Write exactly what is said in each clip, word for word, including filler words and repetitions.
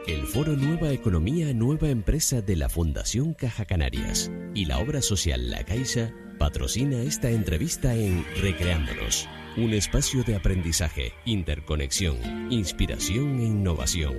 El foro Nueva Economía, Nueva Empresa de la Fundación Caja Canarias y la obra social La Caixa patrocina esta entrevista en Recreándonos, un espacio de aprendizaje, interconexión, inspiración e innovación.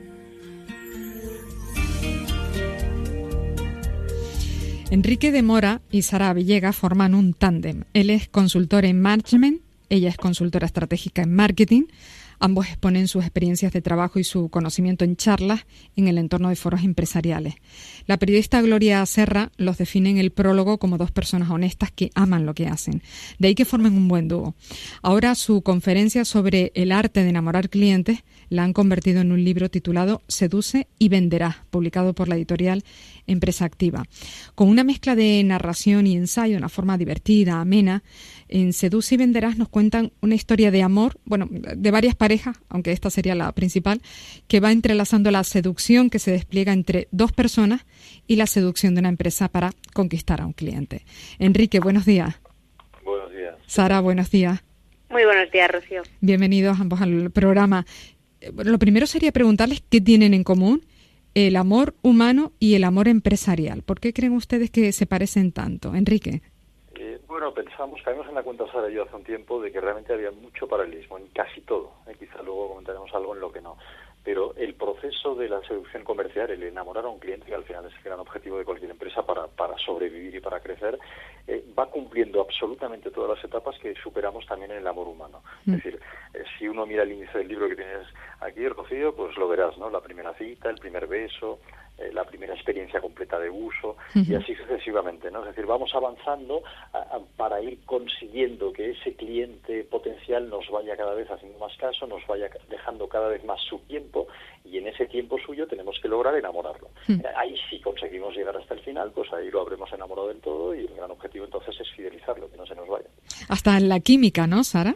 Enrique de Mora y Sara Villegas forman un tándem. Él es consultor en management, ella es consultora estratégica en marketing. Ambos exponen sus experiencias de trabajo y su conocimiento en charlas en el entorno de foros empresariales. La periodista Gloria Serra los define en el prólogo como dos personas honestas que aman lo que hacen. De ahí que formen un buen dúo. Ahora su conferencia sobre el arte de enamorar clientes la han convertido en un libro titulado Seduce y venderás, publicado por la editorial Empresa Activa. Con una mezcla de narración y ensayo, de una forma divertida, amena, en Seduce y venderás nos cuentan una historia de amor, bueno, de varias parejas, aunque esta sería la principal, que va entrelazando la seducción que se despliega entre dos personas y la seducción de una empresa para conquistar a un cliente. Enrique, buenos días. Buenos días. Sara, buenos días. Muy buenos días, Rocío. Bienvenidos ambos al programa. Bueno, lo primero sería preguntarles qué tienen en común el amor humano y el amor empresarial. ¿Por qué creen ustedes que se parecen tanto? Enrique. Eh, bueno, pensamos, caímos en la cuenta Sara y yo hace un tiempo de que realmente había mucho paralelismo en casi todo. Eh, quizá luego comentaremos algo en lo que no. Pero el proceso de la seducción comercial, el enamorar a un cliente, que al final es el gran objetivo de cualquier empresa para, para sobrevivir y para crecer, eh, va cumpliendo absolutamente todas las etapas que superamos también en el amor humano. Mm. Es decir, eh, si uno mira el índice del libro que tienes aquí, Rocío, pues lo verás, ¿no? La primera cita, el primer beso, eh, la primera experiencia completa de uso, uh-huh. y así sucesivamente, ¿no? Es decir, vamos avanzando a, a, para ir consiguiendo que ese cliente potencial nos vaya cada vez haciendo más caso, nos vaya dejando cada vez más su tiempo, y en ese tiempo suyo tenemos que lograr enamorarlo. Uh-huh. Ahí sí conseguimos llegar hasta el final, pues ahí lo habremos enamorado del todo, y el gran objetivo entonces es fidelizarlo, que no se nos vaya. Hasta en la química, ¿no, Sara?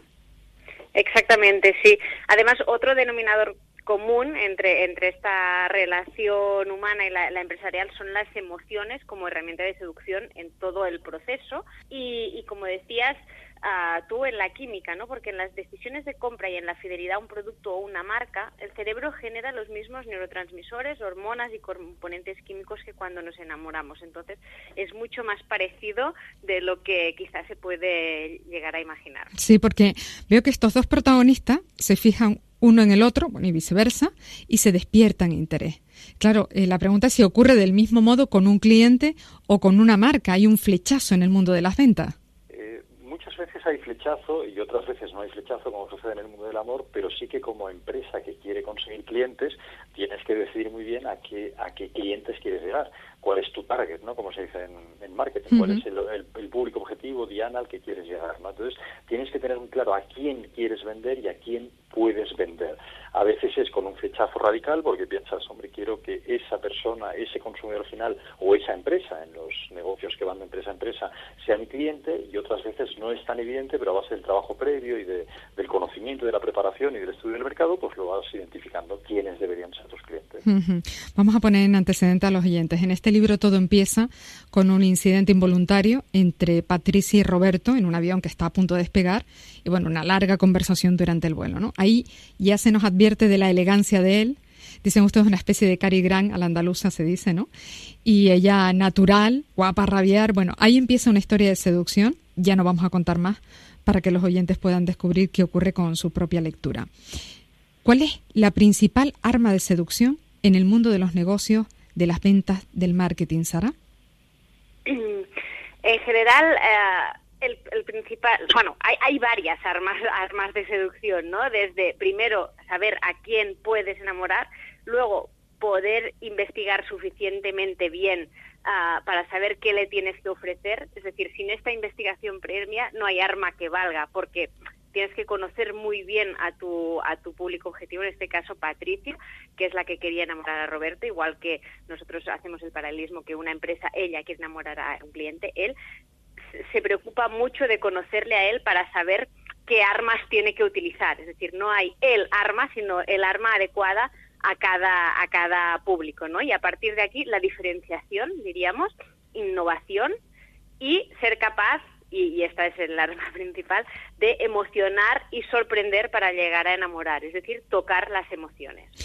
Exactamente, sí. Además, otro denominador común entre entre esta relación humana y la, la empresarial son las emociones como herramienta de seducción en todo el proceso y, y como decías uh, tú, en la química, ¿no? Porque en las decisiones de compra y en la fidelidad a un producto o una marca, el cerebro genera los mismos neurotransmisores, hormonas y componentes químicos que cuando nos enamoramos. Entonces, es mucho más parecido de lo que quizás se puede llegar a imaginar. Sí, porque veo que estos dos protagonistas se fijan uno en el otro, bueno, y viceversa, y se despiertan interés. Claro, eh, la pregunta es si ocurre del mismo modo con un cliente o con una marca. ¿Hay un flechazo en el mundo de las ventas? Eh, muchas veces hay flechazo y otras veces no hay flechazo, como sucede en el mundo del amor, pero sí que como empresa que quiere conseguir clientes, tienes que decidir muy bien a qué, a qué clientes quieres llegar. ¿Cuál es tu target, ¿no? Como se dice en, en marketing, cuál uh-huh. es el, el, el público objetivo, diana, al que quieres llegar, ¿no? Entonces, tienes que tener muy claro a quién quieres vender y a quién puedes vender. A veces es con un flechazo radical porque piensas, hombre, quiero que esa persona, ese consumidor final o esa empresa, en los negocios que van de empresa a empresa, sea mi cliente, y otras veces no es tan evidente, pero a base del trabajo previo y de, del conocimiento, de la preparación y del estudio del mercado, pues lo vas identificando quiénes deberían ser tus clientes. Uh-huh. Vamos a poner en antecedente a los oyentes. En este libro todo empieza con un incidente involuntario entre Patricia y Roberto en un avión que está a punto de despegar y, bueno, una larga conversación durante el vuelo, ¿no? Ahí ya se nos advierte de la elegancia de él. Dicen ustedes una especie de Cary Grant a la andaluza, se dice, ¿no? Y ella natural, guapa a rabiar. Bueno, ahí empieza una historia de seducción. Ya no vamos a contar más para que los oyentes puedan descubrir qué ocurre con su propia lectura. ¿Cuál es la principal arma de seducción en el mundo de los negocios, de las ventas, del marketing, Sara? En general, eh, el, el principal, bueno, hay, hay varias armas, armas de seducción, ¿no? Desde, primero, saber a quién puedes enamorar, luego, poder investigar suficientemente bien uh, para saber qué le tienes que ofrecer. Es decir, sin esta investigación previa no hay arma que valga, porque tienes que conocer muy bien a tu a tu público objetivo, en este caso Patricia, que es la que quería enamorar a Roberto, igual que nosotros hacemos el paralelismo que una empresa, ella quiere enamorar a un cliente, él se preocupa mucho de conocerle a él para saber qué armas tiene que utilizar. Es decir, no hay el arma, sino el arma adecuada a cada a cada público, ¿no? Y a partir de aquí la diferenciación, diríamos, innovación y ser capaz, y, y esta es el arma principal, de emocionar y sorprender para llegar a enamorar, es decir, tocar las emociones.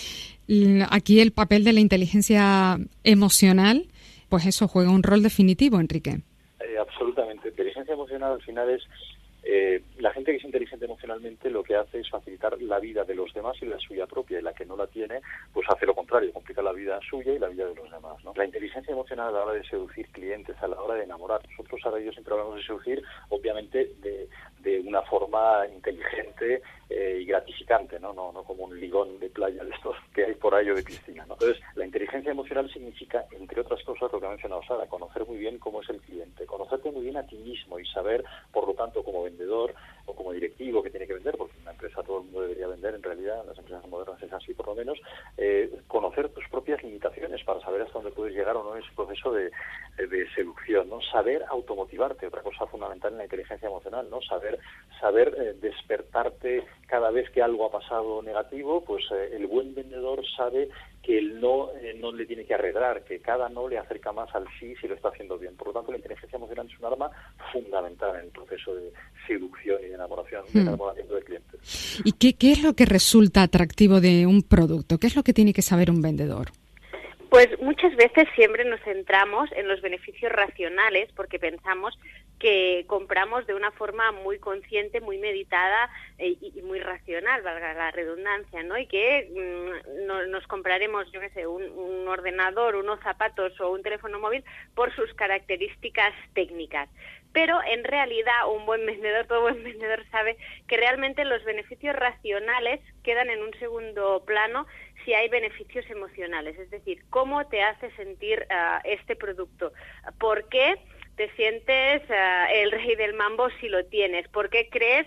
Aquí el papel de la inteligencia emocional, pues eso juega un rol definitivo, Enrique. Eh, absolutamente. Inteligencia emocional al final es eh, la gente que es inteligente emocionalmente lo que hace es facilitar la vida de los demás y la suya propia, y la que no la tiene pues hace lo contrario, complica la vida suya y la vida de los demás, ¿no? La inteligencia emocional a la hora de seducir clientes, a la hora de enamorar, nosotros ahora yo siempre hablamos de seducir, obviamente de, de una forma inteligente eh, y gratificante, ¿no? No, no como un ligón de playa de estos que hay por ahí o de piscina, ¿no? Entonces, la inteligencia emocional significa, entre otras cosas, lo que ha mencionado Sara, conocer muy bien cómo es el cliente, conocerte muy bien a ti mismo y saber, por lo tanto, como vendedor o como directivo que tiene que vender, porque en una empresa todo el mundo debería vender, en realidad, en las empresas modernas es así por lo menos, eh, conocer tus propias limitaciones para saber hasta dónde puedes llegar o no en ese proceso de, de seducción, ¿no? Saber automotivarte, otra cosa fundamental en la inteligencia emocional, ¿no? Saber, saber eh, despertarte cada vez que algo ha pasado negativo, pues eh, el buen vendedor sabe que el no eh, no le tiene que arreglar, que cada no le acerca más al sí si lo está haciendo bien. Por lo tanto, la inteligencia emocional es un arma fundamental en el proceso de seducción y de enamoración, de enamoramiento de clientes. ¿Y qué, qué es lo que resulta atractivo de un producto? ¿Qué es lo que tiene que saber un vendedor? Pues muchas veces siempre nos centramos en los beneficios racionales porque pensamos que compramos de una forma muy consciente, muy meditada eh, y, y muy racional, valga la redundancia, ¿no? Y que mmm, no, nos compraremos, yo qué sé, un, un ordenador, unos zapatos o un teléfono móvil por sus características técnicas. Pero en realidad un buen vendedor, todo buen vendedor sabe que realmente los beneficios racionales quedan en un segundo plano si hay beneficios emocionales, es decir, cómo te hace sentir uh, este producto, por qué te sientes uh, el rey del mambo si lo tienes, por qué crees,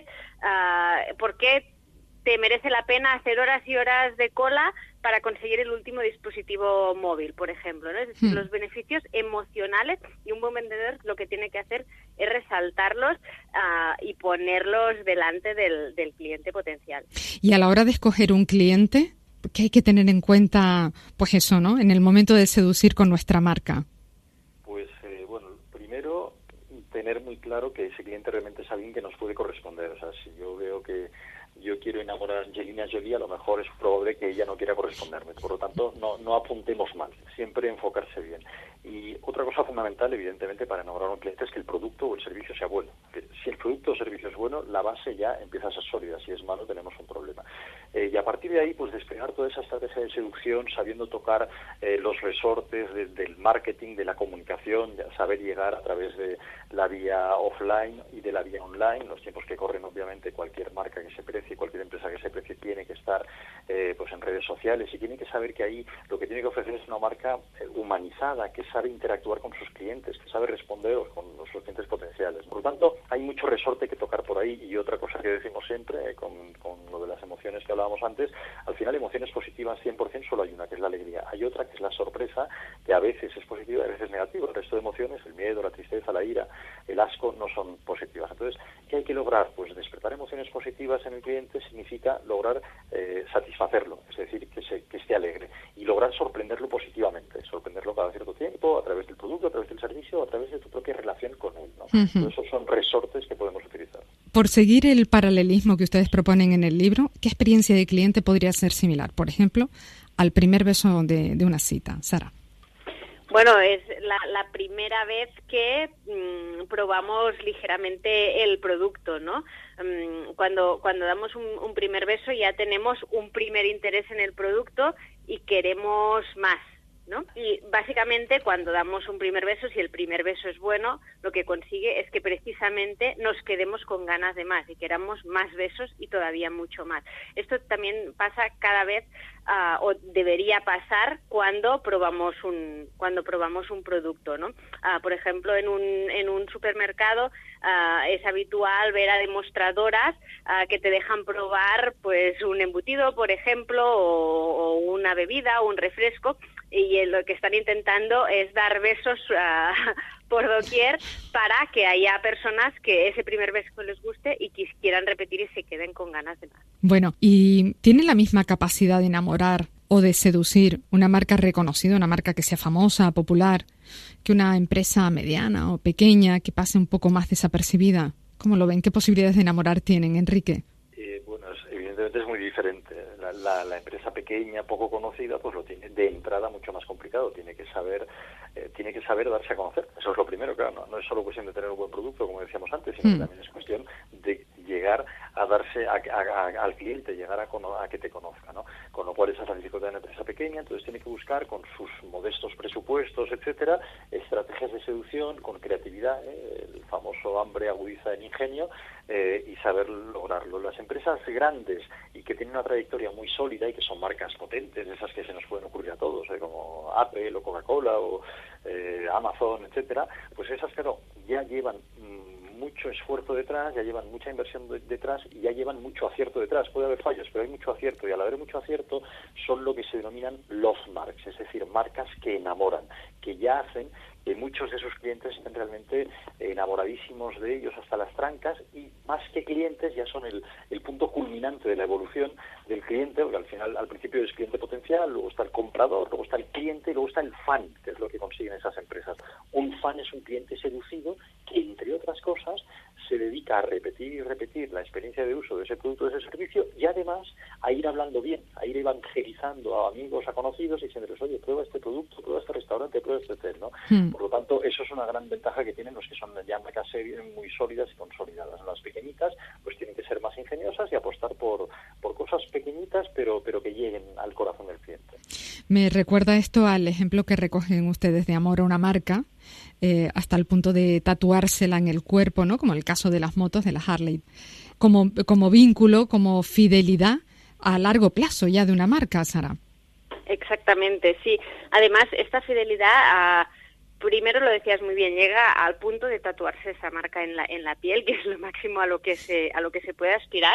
uh, por qué te merece la pena hacer horas y horas de cola para conseguir el último dispositivo móvil, por ejemplo, ¿no? Es decir, hmm. los beneficios emocionales, y un buen vendedor lo que tiene que hacer es resaltarlos uh, y ponerlos delante del, del cliente potencial. Y a la hora de escoger un cliente, ¿qué hay que tener en cuenta, pues eso, ¿no? En el momento de seducir con nuestra marca. Pues, eh, bueno, primero, tener muy claro que ese cliente realmente es alguien que nos puede corresponder. O sea, si yo veo que yo quiero enamorar a Angelina Jolie, a lo mejor es probable que ella no quiera corresponderme. Por lo tanto, no, no apuntemos mal, siempre enfocarse bien. Y otra cosa fundamental, evidentemente, para enamorar a un cliente es que el producto o el servicio sea bueno. Que si el producto o servicio es bueno, la base ya empieza a ser sólida. Si es malo, tenemos un problema. Eh, y a partir de ahí, pues despegar toda esa estrategia de seducción, sabiendo tocar eh, los resortes de, del marketing, de la comunicación, ya saber llegar a través de la vía offline y de la vía online. Los tiempos que corren, obviamente, cualquier marca que se precie, cualquier empresa que se precie tiene que estar eh, pues en redes sociales y tiene que saber que ahí lo que tiene que ofrecer es una marca eh, humanizada, que sabe interactuar con sus clientes, que sabe responder con los clientes potenciales. Por lo tanto, hay mucho resorte que tocar por ahí. Y otra cosa que decimos siempre, eh, con, con lo de las emociones que hablábamos antes, al final emociones positivas cien por ciento solo hay una, que es la alegría. Hay otra que es la sorpresa, que a veces es positiva y a veces es negativa. El resto de emociones, el miedo, la tristeza, la ira, el asco, no son positivas. Entonces, ¿qué hay que lograr? Pues despertar emociones positivas en el cliente significa lograr eh, satisfacerlo, es decir, que, se, que esté alegre, y lograr sorprenderlo positivamente, sorprenderlo cada cierto tiempo, a través del producto, a través del servicio, a través de tu propia relación con él, ¿no? Uh-huh. Entonces, esos son resortes que podemos utilizar. Por seguir el paralelismo que ustedes proponen en el libro, ¿qué experiencia de cliente podría ser similar, por ejemplo, al primer beso de, de una cita? Sara. Bueno, es la, la primera vez que mmm, probamos ligeramente el producto, ¿no? Um, cuando cuando damos un, un primer beso ya tenemos un primer interés en el producto y queremos más, ¿no? Y básicamente cuando damos un primer beso, si el primer beso es bueno, lo que consigue es que precisamente nos quedemos con ganas de más y queramos más besos y todavía mucho más. Esto también pasa cada vez uh, o debería pasar cuando probamos un cuando probamos un producto, ¿no? Uh, por ejemplo, en un en un supermercado uh, es habitual ver a demostradoras uh, que te dejan probar pues un embutido, por ejemplo, o, o una bebida o un refresco, y lo que están intentando es dar besos uh, por doquier para que haya personas que ese primer beso les guste y que quieran repetir y se queden con ganas de más. Bueno, ¿y tiene la misma capacidad de enamorar o de seducir una marca reconocida, una marca que sea famosa, popular, que una empresa mediana o pequeña que pase un poco más desapercibida? ¿Cómo lo ven? ¿Qué posibilidades de enamorar tienen, Enrique? Eh, bueno, es, evidentemente obviamente es muy diferente. La, la, la empresa pequeña, poco conocida, pues lo tiene de entrada mucho más complicado. Tiene que saber, eh, tiene que saber darse a conocer. Eso es lo primero, claro. No, no es solo cuestión de tener un buen producto, como decíamos antes, sino mm. que también es cuestión de llegar a darse a, a, a, al cliente, llegar a, cono, a que te conozca, ¿no? Con lo cual esa es la dificultad de una empresa pequeña. Entonces tiene que buscar con sus modestos presupuestos, etcétera, estrategias de seducción, con creatividad, ¿eh? El famoso hambre agudiza el ingenio, eh, y saber lograrlo. Las empresas grandes y que tienen una trayectoria muy sólida y que son marcas potentes, esas que se nos pueden ocurrir a todos, ¿eh? Como Apple o Coca-Cola o eh, Amazon, etcétera, pues esas, claro, ya llevan mmm, mucho esfuerzo detrás, ya llevan mucha inversión de, detrás y ya llevan mucho acierto detrás. Puede haber fallos, pero hay mucho acierto, y al haber mucho acierto son lo que se denominan love marks, es decir, marcas que enamoran, que ya hacen que muchos de sus clientes estén realmente enamoradísimos de ellos hasta las trancas, y más que clientes ya son el, el punto culminante de la evolución del cliente, porque al final, al principio es cliente potencial, luego está el comprador, luego está el cliente y luego está el fan, que es lo que consiguen esas empresas. Un fan es un cliente seducido que, entre otras cosas, se dedica a repetir y repetir la experiencia de uso de ese producto, de ese servicio, y además a ir hablando bien, a ir evangelizando a amigos, a conocidos, y diciéndoles, oye, prueba este producto, prueba este restaurante, prueba este hotel, ¿no? Mm. Por lo tanto, eso es una gran ventaja que tienen los que son ya marcas muy sólidas y consolidadas. Las pequeñitas pues tienen que ser más ingeniosas y apostar por, por cosas pequeñitas, pero, pero que lleguen al corazón del cliente. Me recuerda esto al ejemplo que recogen ustedes de amor a una marca, eh, hasta el punto de tatuársela en el cuerpo, ¿no? Como el caso de las motos de la Harley, como, como vínculo, como fidelidad a largo plazo ya de una marca, Sara. Exactamente, sí. Además, esta fidelidad a... Primero, lo decías muy bien, llega al punto de tatuarse esa marca en la en la piel, que es lo máximo a lo que se a lo que se puede aspirar,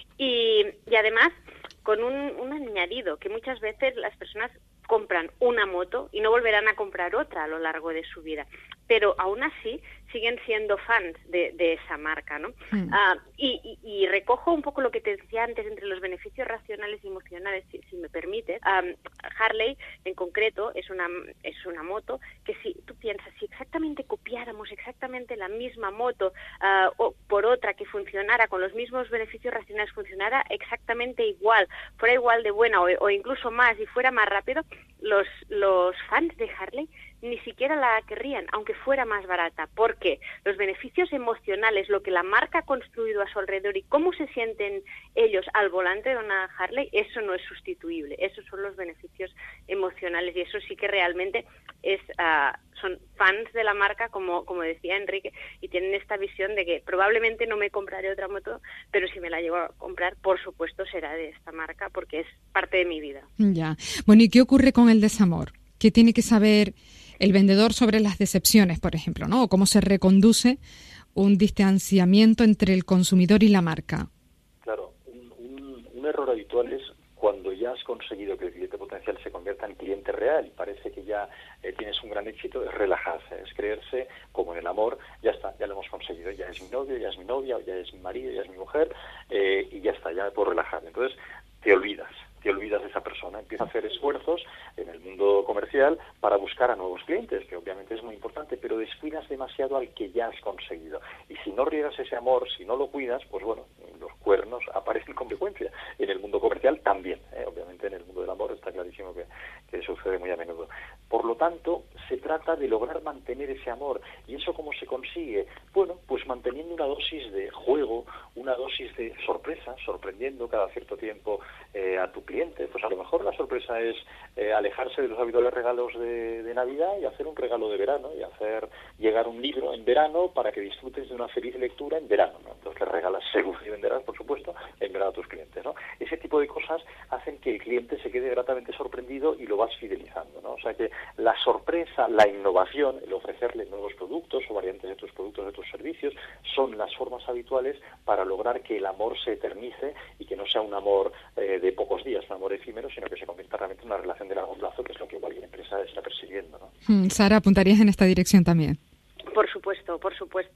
y, y además con un, un añadido, que muchas veces las personas compran una moto y no volverán a comprar otra a lo largo de su vida, pero aún así siguen siendo fans de, de esa marca, ¿no? Mm. Uh, y, y, y recojo un poco lo que te decía antes entre los beneficios racionales y emocionales, si, si me permites. Um, Harley, en concreto, es una es una moto que, si tú piensas, si exactamente copiáramos exactamente la misma moto uh, o por otra que funcionara con los mismos beneficios racionales, funcionara exactamente igual, fuera igual de buena o, o incluso más y fuera más rápido, los los fans de Harley ni siquiera la querrían, aunque fuera más barata. ¿Por qué? Los beneficios emocionales, lo que la marca ha construido a su alrededor y cómo se sienten ellos al volante de una Harley, eso no es sustituible. Esos son los beneficios emocionales, y eso sí que realmente es uh, son fans de la marca, como como decía Enrique, y tienen esta visión de que probablemente no me compraré otra moto, pero si me la llevo a comprar, por supuesto será de esta marca, porque es parte de mi vida. Ya. Bueno, ¿y qué ocurre con el desamor? ¿Qué tiene que saber el vendedor sobre las decepciones, por ejemplo, ¿no? O cómo se reconduce un distanciamiento entre el consumidor y la marca? Claro, un, un, un error habitual es cuando ya has conseguido que el cliente potencial se convierta en cliente real y parece que ya eh, tienes un gran éxito, es relajarse, es creerse como en el amor, ya está, ya lo hemos conseguido, ya es mi novio, ya es mi novia, ya es mi marido, ya es mi mujer, eh, y ya está, ya me puedo relajar. Entonces te olvidas. te olvidas de esa persona, empieza a hacer esfuerzos en el mundo comercial para buscar a nuevos clientes, que obviamente es muy importante, pero descuidas demasiado al que ya has conseguido. Y si no riegas ese amor, si no lo cuidas, pues bueno, los cuernos aparecen con frecuencia. En el mundo comercial también, ¿eh? Obviamente en el mundo del amor está clarísimo que, que sucede muy a menudo. Por lo tanto, se trata de lograr mantener ese amor. ¿Y eso cómo se consigue? Bueno, pues manteniendo una dosis de juego, una dosis de sorpresa, sorprendiendo cada cierto tiempo eh, a tu cliente. Pues a lo mejor la sorpresa es eh, alejarse de los habituales regalos de, de Navidad y hacer un regalo de verano, y hacer llegar un libro en verano para que disfrutes de una feliz lectura en verano, ¿no? Entonces le regalas, seguro y venderás, por supuesto, en verano a tus clientes, ¿no? Ese tipo de cosas hacen que el cliente se quede gratamente sorprendido y lo vas fidelizando, ¿no? O sea que la sorpresa, la innovación, el ofrecerle nuevos productos o variantes de tus productos, de tus servicios, son las formas habituales para lograr que el amor se eternice y que no sea un amor eh, de pocos días, un amor efímero, sino que se convierta realmente en una relación de largo plazo, que es lo que cualquier empresa está persiguiendo, ¿no? Sara, ¿apuntarías en esta dirección también? Por supuesto, por supuesto. Sí,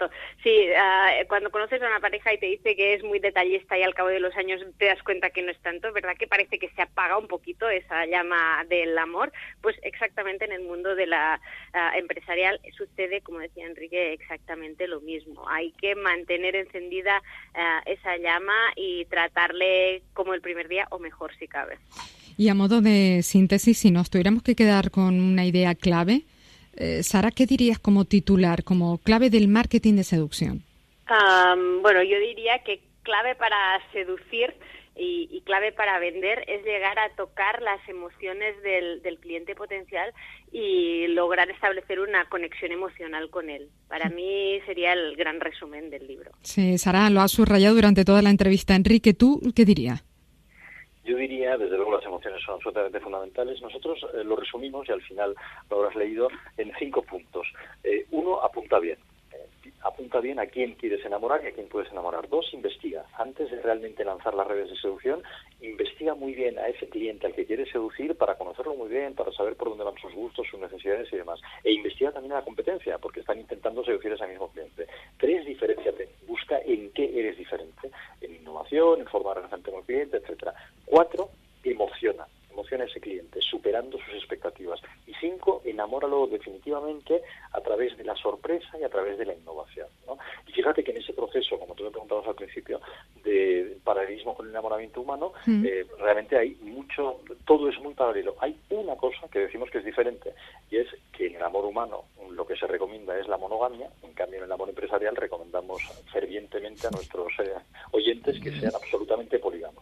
Sí, uh, cuando conoces a una pareja y te dice que es muy detallista y al cabo de los años te das cuenta que no es tanto, ¿verdad? Que parece que se apaga un poquito esa llama del amor. Pues exactamente en el mundo de la uh, empresarial sucede, como decía Enrique, exactamente lo mismo. Hay que mantener encendida uh, esa llama y tratarle como el primer día o mejor si cabe. Y a modo de síntesis, si nos tuviéramos que quedar con una idea clave, Eh, Sara, ¿qué dirías como titular, como clave del marketing de seducción? Um, bueno, yo diría que clave para seducir y, y clave para vender es llegar a tocar las emociones del, del cliente potencial y lograr establecer una conexión emocional con él. Para mí sería el gran resumen del libro. Sí, Sara, lo has subrayado durante toda la entrevista. Enrique, ¿tú qué dirías? Yo diría, desde luego, las emociones son absolutamente fundamentales. Nosotros eh, lo resumimos, y al final lo habrás leído, en cinco puntos. Eh, uno, apunta bien. Eh, apunta bien a quién quieres enamorar y a quién puedes enamorar. Dos, investiga. Antes de realmente lanzar las redes de seducción, investiga muy bien a ese cliente al que quieres seducir para conocerlo muy bien, para saber por dónde van sus gustos, sus necesidades y demás. E investiga también a la competencia, porque están intentando seducir a ese mismo cliente. Tres, diferenciate. Busca en qué eres diferente. En innovación, en forma de relacionarte con el cliente, etcétera. Cuatro, emociona. Emociona a ese cliente, superando sus expectativas. Y cinco, enamóralo definitivamente a través de la sorpresa y a través de la innovación, ¿no? Y fíjate que en ese proceso, como tú me preguntabas al principio, de paralelismo con el enamoramiento humano, mm. eh, realmente hay mucho, todo es muy paralelo. Hay una cosa que decimos que es diferente, y es que en el amor humano lo que se recomienda es la monogamia. En cambio, en el amor empresarial recomendamos fervientemente a nuestros eh, oyentes que sean absolutamente polígamos.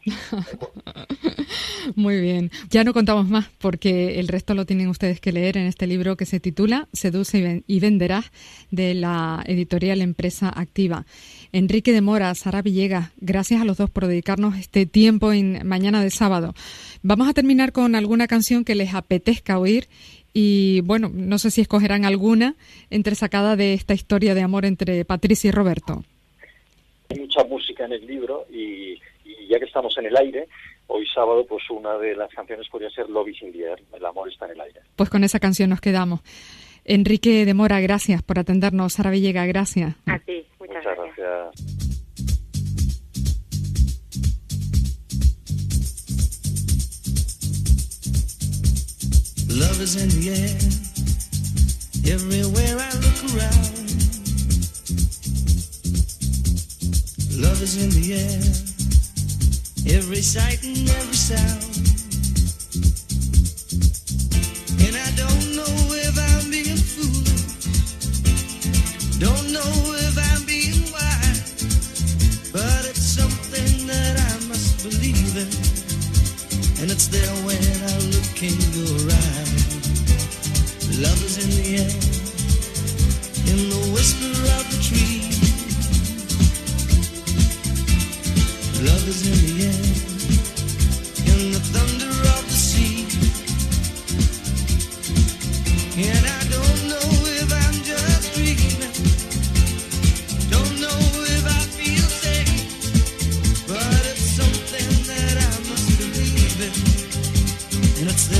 Muy bien. Ya no contamos más porque el resto lo tienen ustedes que leer en este libro que se titula Seduce y venderás, de la editorial Empresa Activa. Enrique de Mora, Sara Villegas, gracias a los dos por dedicarnos este tiempo en mañana de sábado. Vamos a terminar con alguna canción que les apetezca oír y, bueno, no sé si escogerán alguna entresacada de esta historia de amor entre Patricia y Roberto. Hay mucha música en el libro y, y ya que estamos en el aire, hoy sábado, pues una de las canciones podría ser Love is in the air, el amor está en el aire. Pues con esa canción nos quedamos. Enrique de Mora, gracias por atendernos. Sara Villegas, gracias. A ti, muchas, muchas gracias. gracias. Love is in the air, everywhere I look around. Love is in the air, every sight and every sound. And I don't know if I'm being foolish, don't know if I'm being wise, but it's something that I must believe in, and it's there when I look in your eyes. Love is in the air, in the whisper of the tree. Love is in the air, in the thunder of the sea. And I don't know if I'm just dreaming, don't know if I feel safe, but it's something that I must believe in, and it's